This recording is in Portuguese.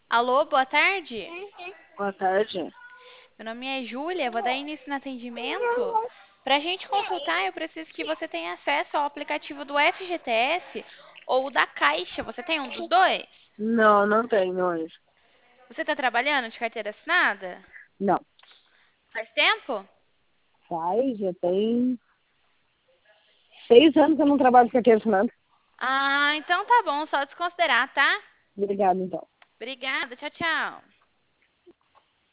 Alô, boa tarde. Boa tarde. Meu nome é Júlia, vou dar início no atendimento. Para a gente consultar, eu preciso que você tenha acesso ao aplicativo do FGTS ou da Caixa. Você tem um dos dois? Não, não tenho hoje. Você está trabalhando de carteira assinada? Não. Faz tempo? Faz, já tem 6 anos que eu não trabalho de carteira assinada. Ah, então tá bom, só desconsiderar, tá? Obrigada, então. Obrigada, tchau, tchau.